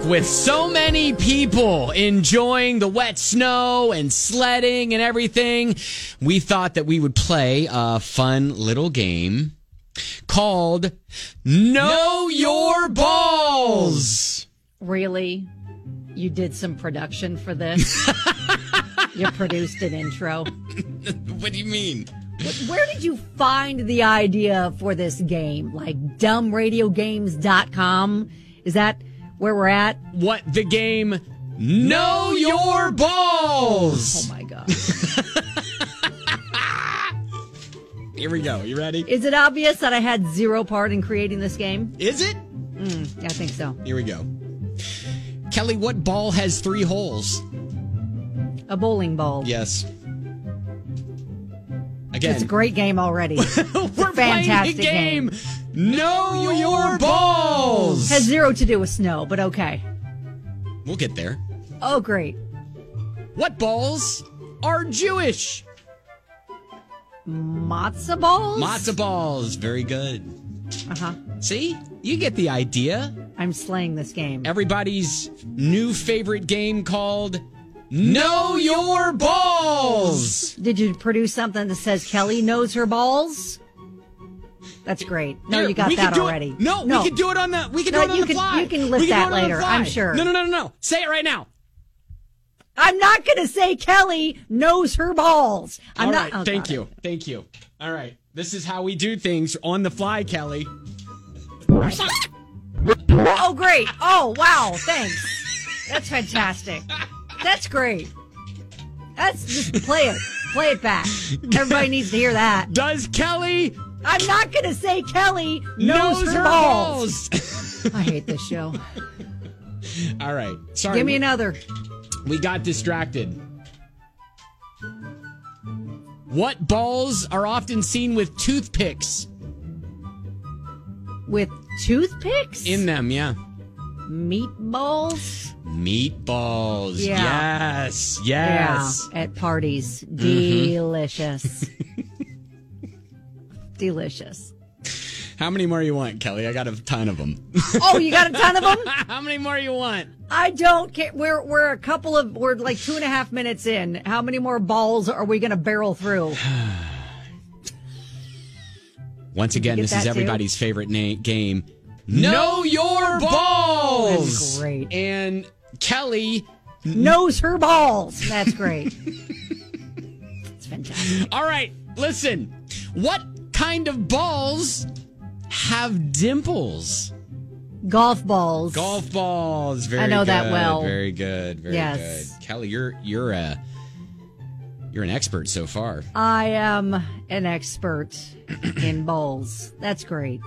with so many people enjoying the wet snow and sledding and everything, we thought that we would play a fun little game called Know Your Balls. Really? You did some production for this? You produced an intro? What do you mean? Where did you find the idea for this game? Like dumbradiogames.com? Is that where we're at? What, the game Know Your Balls? Oh my God. Here we go. You ready? Is it obvious that I had zero part in creating this game? Is it? I think so. Here we go. Kelly, what ball has 3 holes? A bowling ball. Yes. Again. It's a great game already. We're playing the game. Know Your Balls. Has zero to do with snow, but okay. We'll get there. Oh, great. What balls are Jewish? Matzah balls? Matzah balls. Very good. Uh-huh. See? You get the idea. I'm slaying this game. Everybody's new favorite game called Know Your Balls. Did you produce something that says Kelly knows her balls? That's great. No, Here, you got that already. No, we can do it on the. We can do it on the fly. You can list that later. I'm sure. No. Say it right now. I'm not going to say Kelly knows her balls. I'm All not. right. Thank you. All right. This is how we do things on the fly, Kelly. Oh, great. Oh, wow. Thanks. That's fantastic. That's great. That's just play it. Play it back. Everybody needs to hear that. Does Kelly? I'm not going to say Kelly knows her balls. I hate this show. All right. Sorry. Give me another. We got distracted. What balls are often seen with toothpicks? With toothpicks? In them, yeah. Meatballs? Meatballs. Yeah. Yes. Yeah, at parties. Delicious. Delicious. How many more you want, Kelly? I got a ton of them. Oh, you got a ton of them? How many more you want? I don't care. We're like 2.5 minutes in. How many more balls are we going to barrel through? Once again, this is too? everybody's favorite game. Know Your Balls. That's great. And Kelly knows her balls. That's great. It's fantastic. All right, listen. What kind of balls have dimples? Golf balls. Golf balls. Very good. I know that well. Very good. Very Yes. good. Kelly, you're an expert so far. I am an expert in balls. That's great.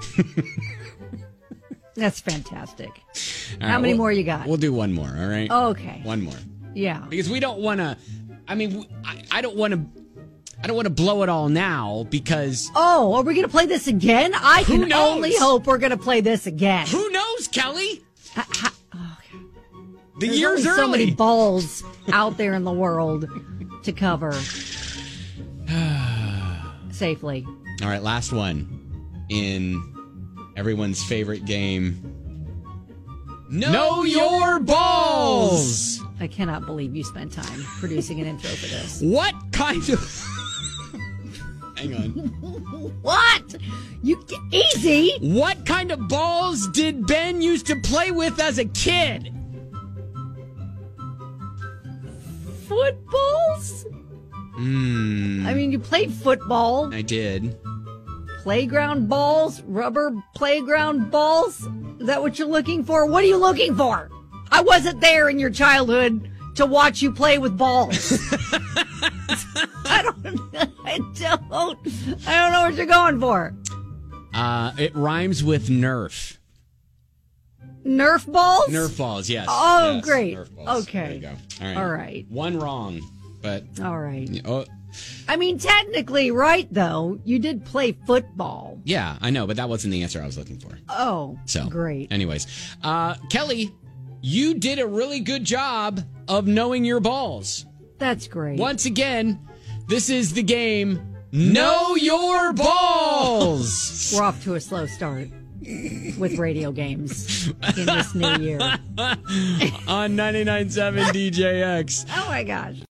That's fantastic. All How right, many more you got? We'll do one more, all right? Okay. One more. Yeah. Because we don't want to, I don't want to blow it all now because... Oh, are we going to play this again? I Who can knows? only hope we're going to play this again. Who knows, Kelly? The There's year's only so early. many balls out there in the world to cover safely. All right, last one in everyone's favorite game. Know Your Balls! I cannot believe you spent time producing an intro for this. What kind of... Hang on. What? Easy. What kind of balls did Ben used to play with as a kid? Footballs? I mean, you played football. I did. Playground balls? Rubber playground balls? Is that what you're looking for? What are you looking for? I wasn't there in your childhood to watch you play with balls. I don't know what you're going for. It rhymes with Nerf. Nerf balls? Nerf balls, yes. Oh, Yes, great. Nerf balls. Okay. There you go. All right. All right. One wrong, but... All right. Oh, I mean, technically, right, though, you did play football. yeah, I know, but that wasn't the answer I was looking for. Oh, So, great. Anyways, Kelly, you did a really good job of knowing your balls. That's great. Once again, this is the game Know Your Balls. We're off to a slow start. with radio games in this new year. On 99.7 DJX. Oh my gosh.